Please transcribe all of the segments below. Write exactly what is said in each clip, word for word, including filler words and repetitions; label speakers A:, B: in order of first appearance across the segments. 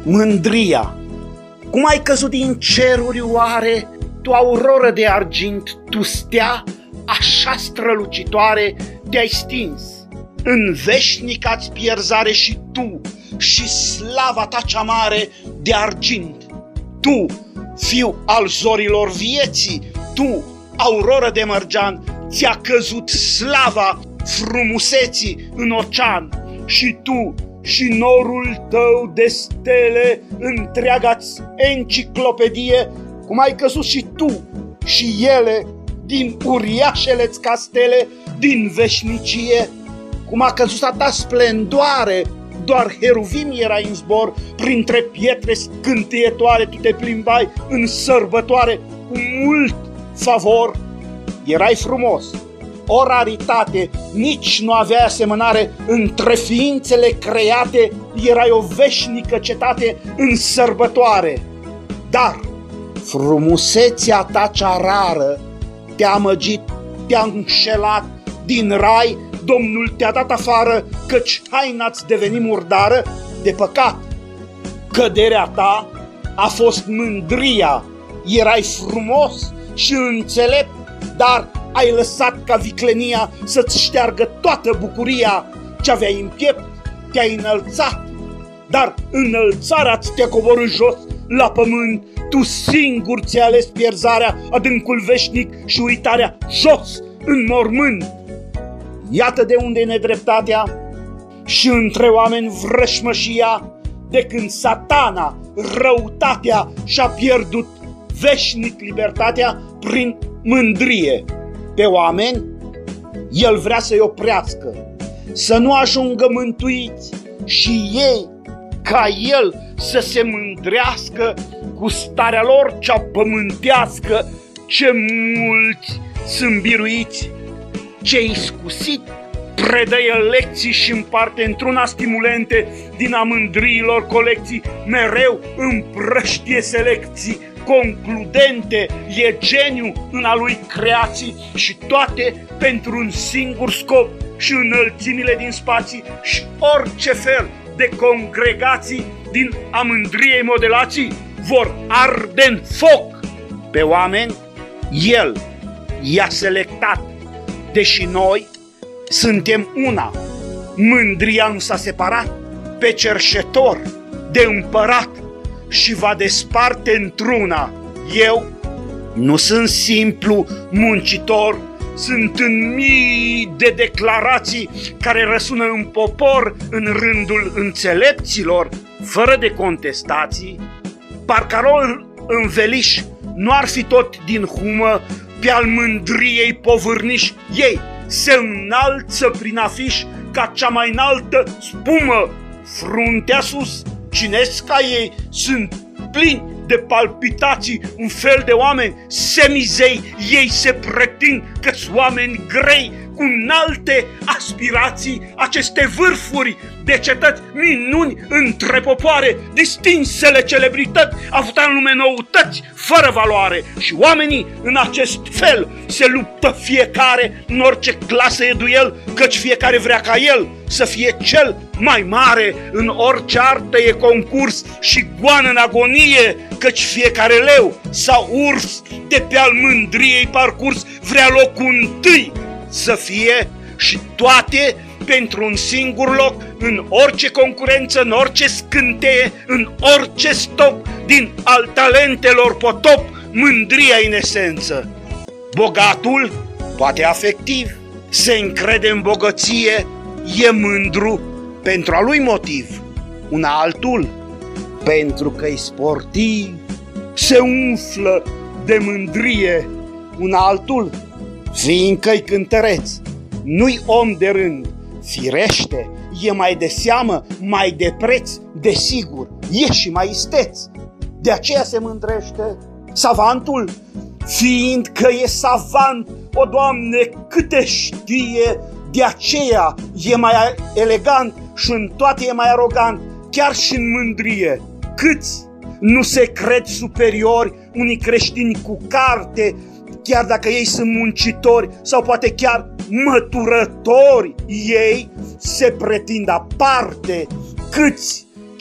A: Mândria. Cum ai căzut din ceruri oare, tu auroră de argint, tu stea așa strălucitoare, te-ai stins. În veșnica-ți pierzare și tu, și slava ta cea mare de argint. Tu, fiu al zorilor vieții, tu, auroră de mărgean, ți-a căzut slava frumuseții în ocean. Și tu, și norul tău de stele, întreaga-ți enciclopedie, cum ai căzut și tu și ele din uriașele-ți castele, din veșnicie, cum a căzut a ta splendoare, doar heruvim erai în zbor, printre pietre scânteietoare tu te plimbai în sărbătoare cu mult favor. Erai frumos, o raritate, nici nu avea asemănare între ființele create, erai o veșnică cetate în sărbătoare. Dar frumusețea ta cea rară te-a amăgit, te-a înșelat, din rai Domnul te-a dat afară, căci haina-ți deveni murdară de păcat. Căderea ta a fost mândria, erai frumos și înțelept, dar ai lăsat ca viclenia să-ți șteargă toată bucuria ce aveai în piept, te-ai înălțat, dar înălțarea-ți te-a coborât jos la pământ, tu singur ți-ai ales pierzarea, adâncul veșnic și uitarea, jos în mormânt. Iată de unde e nedreptatea și între oameni vrășmășia, de când Satana, răutatea, și-a pierdut veșnic libertatea prin mândrie. Pe oameni el vrea să-i oprească, să nu ajungă mântuiți și ei, ca el, să se mândrească cu starea lor cea pământească. Ce mulți sunt biruiți, ce iscusit predă el lecții și împarte într-una stimulente din a mândriilor colecții, mereu împrăștie selecții concludente, e geniu în a lui creații și toate pentru un singur scop, și înălțimile din spații și orice fel de congregații din a mândriei modelații vor arde în foc. Pe oameni el i-a selectat, deși noi suntem una. Mândria nu s-a separat pe cerșetor de împărat și va desparte într-una. Eu nu sunt simplu muncitor, sunt în mii de declarații care răsună în popor, în rândul înțelepților, fără de contestații. Parcă rol înveliș nu ar fi tot din humă, pe-al mândriei povârniș, ei se înalță prin afiș ca cea mai înaltă spumă. Fruntea sus, cinesc ca ei, sunt plini de palpitații, un fel de oameni semizei, ei se pretind că-s oameni grei, cu înalte aspirații, aceste vârfuri de cetăți, minuni între popoare, distinsele celebrități, avut în lume noutăți fără valoare. Și oamenii în acest fel se luptă fiecare în orice clasă e duel, căci fiecare vrea ca el să fie cel mai mare, în orice artă e concurs și goană în agonie, căci fiecare leu sau urs de pe al mândriei parcurs vrea locul întâi să fie, și toate pentru un singur loc, în orice concurență, în orice scânteie, în orice stop din al talentelor potop, mândria în esență. Bogatul, poate afectiv, se încrede în bogăție, e mândru pentru a lui motiv. Un altul, pentru că-i sportiv, se umflă de mândrie. Un altul, fiindcă-i cântăreț, nu-i om de rând, firește, e mai de seamă, mai de preț, desigur, e și mai isteț. De aceea se mândrește. Savantul, fiindcă e savant, o, Doamne, câte știe, de aceea e mai elegant și în toate e mai arogant, chiar și în mândrie. Câți nu se cred superiori unii creștini cu carte, chiar dacă ei sunt muncitori sau poate chiar măturători, ei se pretind aparte. Câți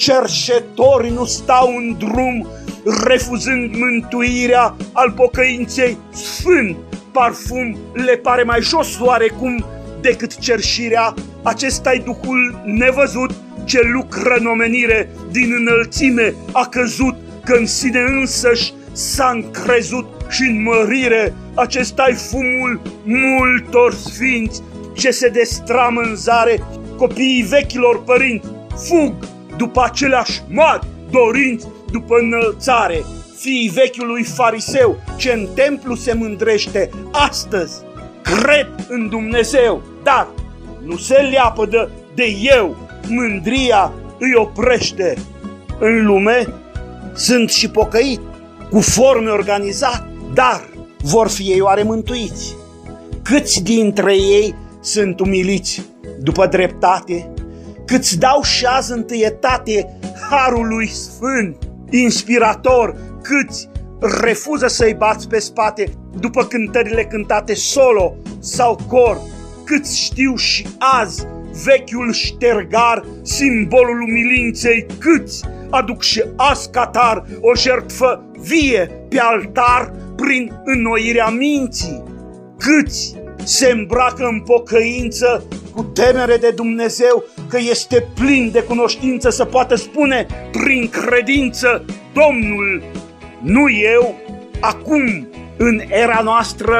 A: cerșetori nu stau în drum, refuzând mântuirea al pocăinței, sfânt parfum le pare mai jos oarecum decât cerșirea. Acesta-i Duhul nevăzut ce lucră în omenire, din înălțime a căzut, că în sine însăși s-a încrezut și în mărire. Acesta-i fumul multor sfinți ce se destramă în zare. Copiii vechilor părinți fug după aceleași mari dorinți, după înălțare. Fiii vechiului fariseu ce în templu se mândrește, astăzi cred în Dumnezeu, dar nu se leapădă de eu, mândria îi oprește. În lume sunt și pocăit, cu forme organizat, dar vor fi ei oare mântuiți? Câți dintre ei sunt umiliți după dreptate? Câți dau și azi întâietate harului sfânt, inspirator? Câți refuză să-i bați pe spate după cântările cântate solo sau cor? Câți știu și azi vechiul ștergar, simbolul umilinței? Câți aduc și azi catar o jertfă vie pe altar prin înnoirea minții? Câți se îmbracă în pocăință cu temere de Dumnezeu, că este plin de cunoștință, să poată spune prin credință: Domnul, nu eu, acum în era noastră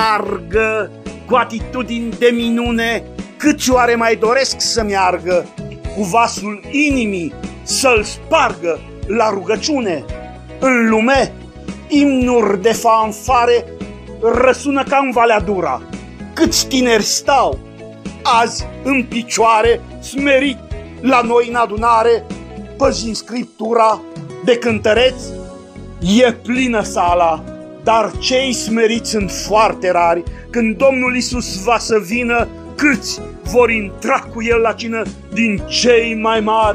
A: largă, cu atitudini de minune, câți oare mai doresc să meargă cu vasul inimii să-l spargă la rugăciune? În lume, imnuri de fanfare răsună ca în Valea Dura. Câți tineri stau azi în picioare, smerit la noi în adunare, păzind Scriptura de cântăreți? E plină sala, dar cei smeriți sunt foarte rari. Când Domnul Iisus va să vină, câți vor intra cu El la cină din cei mai mari?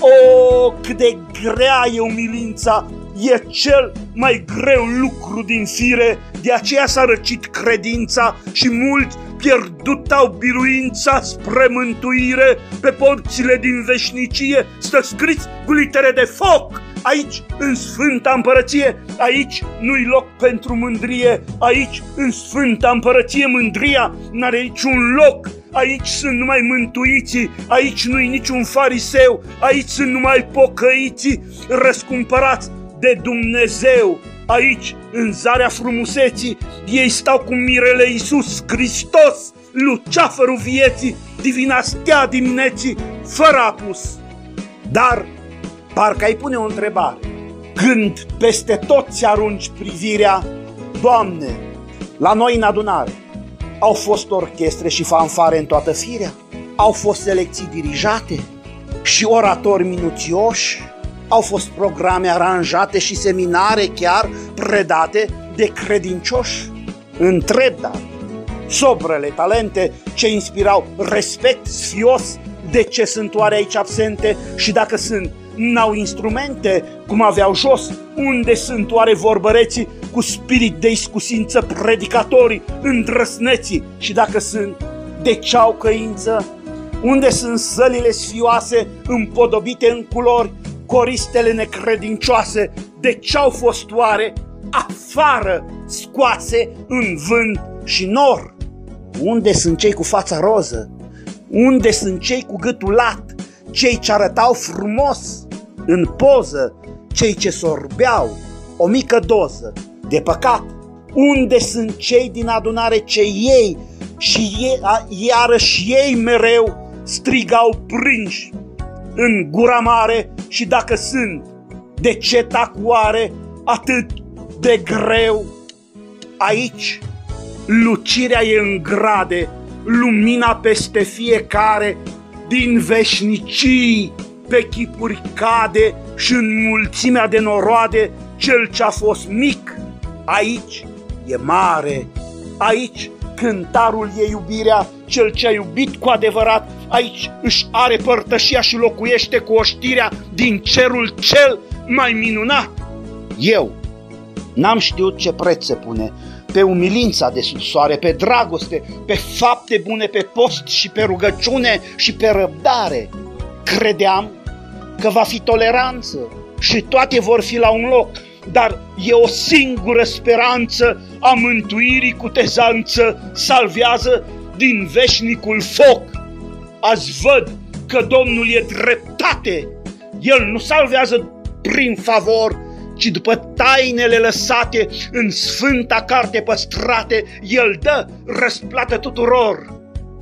A: O, cât de grea e umilința! E cel mai greu lucru din fire, de aceea s-a răcit credința și mulți pierdut au biruința spre mântuire. Pe porțile din veșnicie stă scris cu litere de foc: aici, în Sfânta Împărăție. Aici nu-i loc pentru mândrie, aici, în Sfânta Împărăție, mândria n-are niciun loc. Aici sunt numai mântuiții, aici nu-i niciun fariseu, aici sunt numai pocăiții răscumpărați de Dumnezeu. Aici, în zarea frumuseții, ei stau cu mirele Iisus Hristos, luceafărul vieții, divina stea dimineții, fără apus. Dar parcă ai pune o întrebare când peste tot ți arunci privirea: Doamne, la noi în adunare au fost orchestre și fanfare în toată firea? Au fost selecții dirijate și oratori minuțioși? Au fost programe aranjate și seminare chiar predate de credincioși? Întreb, dar sobrele talente ce inspirau respect sfios, de ce sunt oare aici absente? Și dacă sunt, n-au instrumente cum aveau jos? Unde sunt oare vorbăreții cu spirit de iscusință, predicatorii îndrăsneții? Și dacă sunt, de ce au căință? Unde sunt sălile sfioase împodobite în culori, coristele necredincioase? De ce au fost oare afară scoase în vânt și nor? Unde sunt cei cu fața roză? Unde sunt cei cu gâtul lat? Cei ce arătau frumos în poză? Cei ce sorbeau o mică doză de păcat? Unde sunt cei din adunare ce ei și ei, iarăși ei mereu strigau prinși în gura mare? Și dacă sunt, de ce tac oare atât de greu? Aici lucirea e în grade, lumina peste fiecare, din veșnicii pe chipuri cade și în mulțimea de noroade cel ce-a fost mic aici e mare. Aici cântarul e iubirea, cel ce-a iubit cu adevărat, aici își are părtășia și locuiește cu oștirea din cerul cel mai minunat. Eu n-am știut ce preț se pune pe umilința de sub soare, pe dragoste, pe fapte bune, pe post și pe rugăciune și pe răbdare. Credeam că va fi toleranță și toate vor fi la un loc, dar e o singură speranță a mântuirii cutezanță, salvează din veșnicul foc. Azi văd că Domnul e dreptate, El nu salvează prin favor, ci după tainele lăsate în sfânta carte păstrate, El dă răsplată tuturor.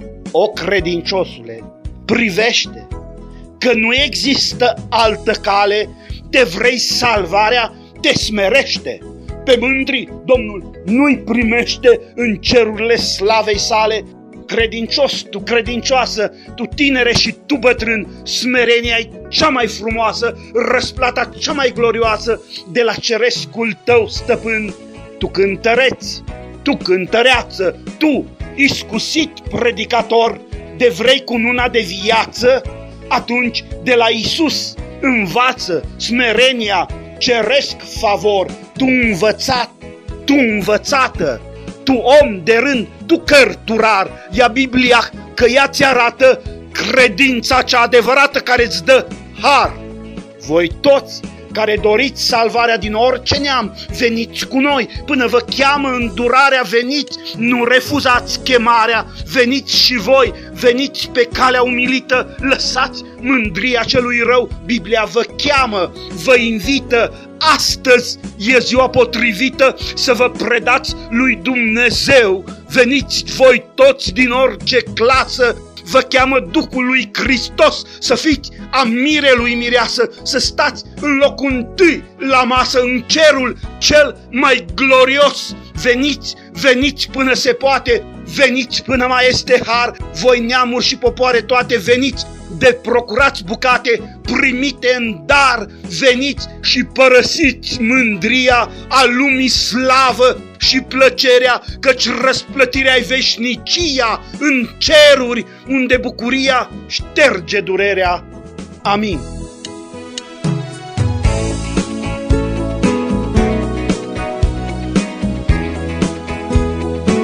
A: O credinciosule, privește că nu există altă cale, te vrei salvarea, te smerește. Pe mândri Domnul nu-i primește în cerurile slavei sale. Credincios, tu credincioasă, tu tinere și tu bătrân, smerenia e cea mai frumoasă, răsplata cea mai glorioasă de la cerescul tău stăpân. Tu cântăreț, tu cântăreață, tu iscusit predicator de vrei cununa de viață, atunci de la Iisus învață smerenia, ceresc favor, tu învățat, tu învățată, tu om de rând, tu cărturar, ia Biblia că ea ți arată credința cea adevărată care îți dă har. Voi toți care doriți salvarea din orice neam, veniți cu noi, până vă cheamă îndurarea, veniți, nu refuzați chemarea, veniți și voi, veniți pe calea umilită, lăsați mândria celui rău, Biblia vă cheamă, vă invită, astăzi e ziua potrivită să vă predați lui Dumnezeu, veniți voi toți din orice clasă, vă cheamă Duhul lui Hristos să fiți a mirelui mireasă, să stați în locul întâi la masă, în cerul cel mai glorios. Veniți, veniți până se poate, veniți până mai este har, voi neamuri și popoare toate, veniți de procurați bucate primite în dar, veniți și părăsiți mândria a lumii slavă și plăcerea, căci răsplătirea-i veșnicia în ceruri, unde bucuria șterge durerea. Amin.